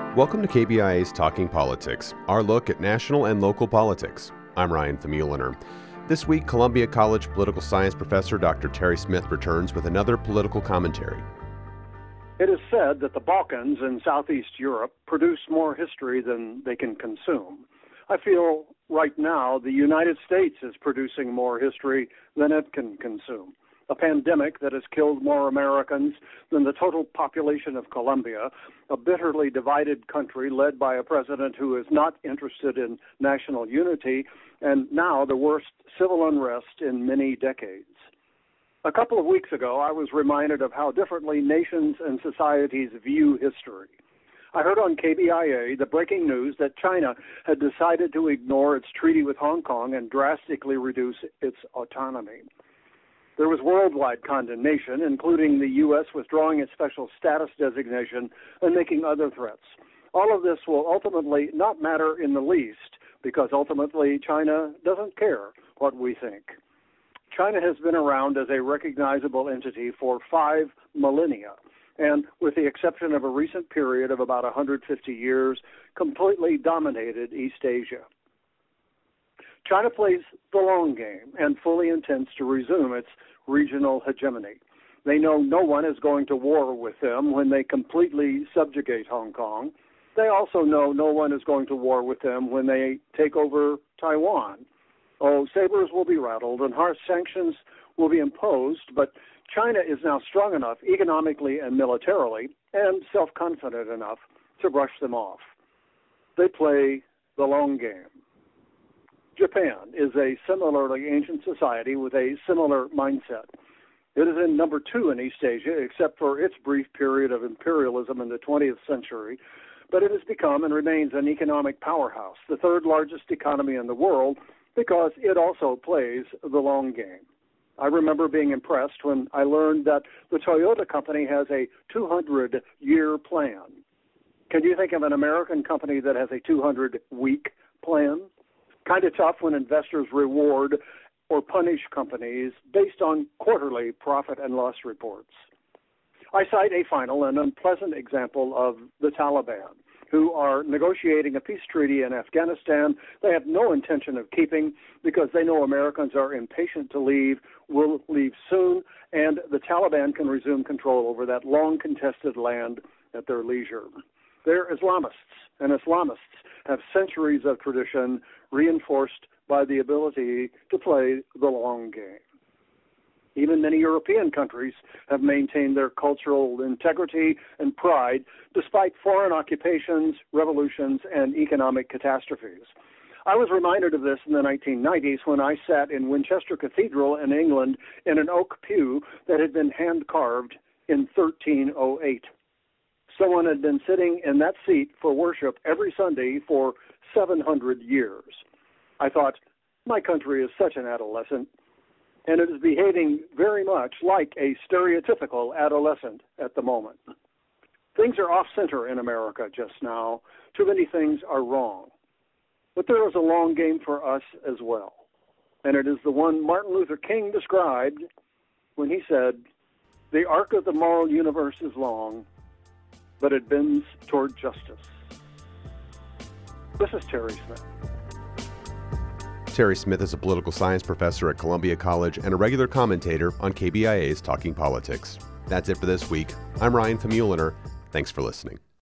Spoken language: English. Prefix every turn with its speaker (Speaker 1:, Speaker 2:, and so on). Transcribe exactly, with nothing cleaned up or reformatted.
Speaker 1: Welcome to K B I A's Talking Politics, our look at national and local politics. I'm Ryan Famuliner. This week, Columbia College political science professor Doctor Terry Smith returns with another political commentary.
Speaker 2: It is said that the Balkans in Southeast Europe produce more history than they can consume. I feel right now the United States is producing more history than it can consume. A pandemic that has killed more Americans than the total population of Colombia, a bitterly divided country led by a president who is not interested in national unity, and now the worst civil unrest in many decades. A couple of weeks ago, I was reminded of how differently nations and societies view history. I heard on K B I A the breaking news that China had decided to ignore its treaty with Hong Kong and drastically reduce its autonomy. There was worldwide condemnation, including the U S withdrawing its special status designation and making other threats. All of this will ultimately not matter in the least, because ultimately China doesn't care what we think. China has been around as a recognizable entity for five millennia, and with the exception of a recent period of about one hundred fifty years, completely dominated East Asia. China plays the long game and fully intends to resume its regional hegemony. They know no one is going to war with them when they completely subjugate Hong Kong. They also know no one is going to war with them when they take over Taiwan. Oh, sabers will be rattled and harsh sanctions will be imposed, but China is now strong enough economically and militarily and self-confident enough to brush them off. They play the long game. Japan is a similarly ancient society with a similar mindset. It is in number two in East Asia, except for its brief period of imperialism in the twentieth century, but it has become and remains an economic powerhouse, the third largest economy in the world, because it also plays the long game. I remember being impressed when I learned that the Toyota company has a two hundred year plan. Can you think of an American company that has a two hundred week plan? Kind of tough when investors reward or punish companies based on quarterly profit and loss reports. I cite a final and unpleasant example of the Taliban, who are negotiating a peace treaty in Afghanistan they have no intention of keeping because they know Americans are impatient to leave, will leave soon, and the Taliban can resume control over that long-contested land at their leisure. They're Islamists, and Islamists have centuries of tradition reinforced by the ability to play the long game. Even many European countries have maintained their cultural integrity and pride despite foreign occupations, revolutions, and economic catastrophes. I was reminded of this in the nineteen nineties when I sat in Winchester Cathedral in England in an oak pew that had been hand-carved in thirteen oh eight. Someone had been sitting in that seat for worship every Sunday for seven hundred years. I thought, my country is such an adolescent, and it is behaving very much like a stereotypical adolescent at the moment. Things are off-center in America just now. Too many things are wrong. But there is a long game for us as well, and it is the one Martin Luther King described when he said, "The arc of the moral universe is long, but it bends toward justice." This is Terry Smith.
Speaker 1: Terry Smith is a political science professor at Columbia College and a regular commentator on K B I A's Talking Politics. That's it for this week. I'm Ryan Famuliner. Thanks for listening.